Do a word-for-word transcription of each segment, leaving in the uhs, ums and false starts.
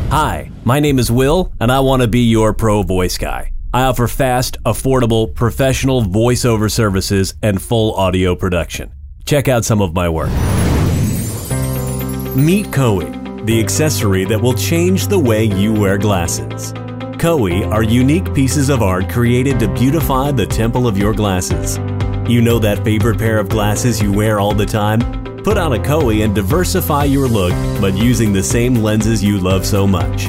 Hi, my name is Will, and I want to be your pro voice guy. I offer fast, affordable, professional voiceover services and full audio production. Check out some of my work. Meet Koei, the accessory that will change the way you wear glasses. Koei are unique pieces of art created to beautify the temple of your glasses. You know that favorite pair of glasses you wear all the time? Put on a Koei and diversify your look, but using the same lenses you love so much.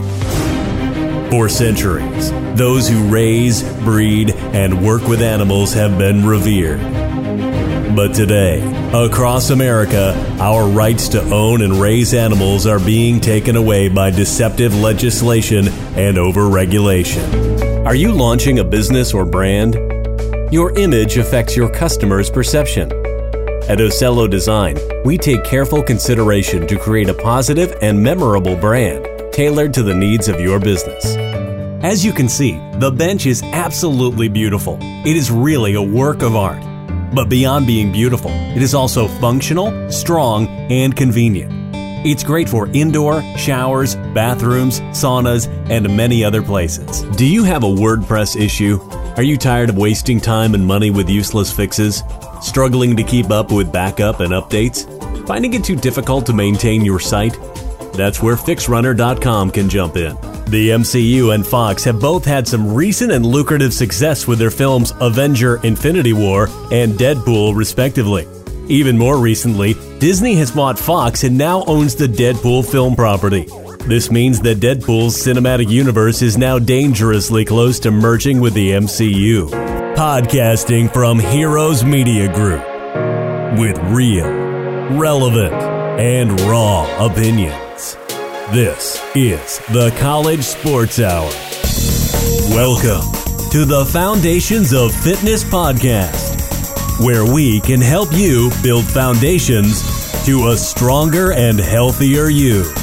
For centuries, those who raise, breed, and work with animals have been revered. But today, across America, our rights to own and raise animals are being taken away by deceptive legislation and overregulation. Are you launching a business or brand? Your image affects your customers' perception. At Ocello Design, we take careful consideration to create a positive and memorable brand tailored to the needs of your business. As you can see, the bench is absolutely beautiful. It is really a work of art. But beyond being beautiful, it is also functional, strong, and convenient. It's great for indoor, showers, bathrooms, saunas, and many other places. Do you have a WordPress issue? Are you tired of wasting time and money with useless fixes? Struggling to keep up with backup and updates? Finding it too difficult to maintain your site? That's where Fix Runner dot com can jump in. The M C U and Fox have both had some recent and lucrative success with their films Avenger: Infinity War and Deadpool, respectively. Even more recently, Disney has bought Fox and now owns the Deadpool film property. This means that Deadpool's cinematic universe is now dangerously close to merging with the M C U. Podcasting from Heroes Media Group with real, relevant, and raw opinions. This is the College Sports Hour. Welcome to the Foundations of Fitness podcast, where we can help you build foundations to a stronger and healthier you.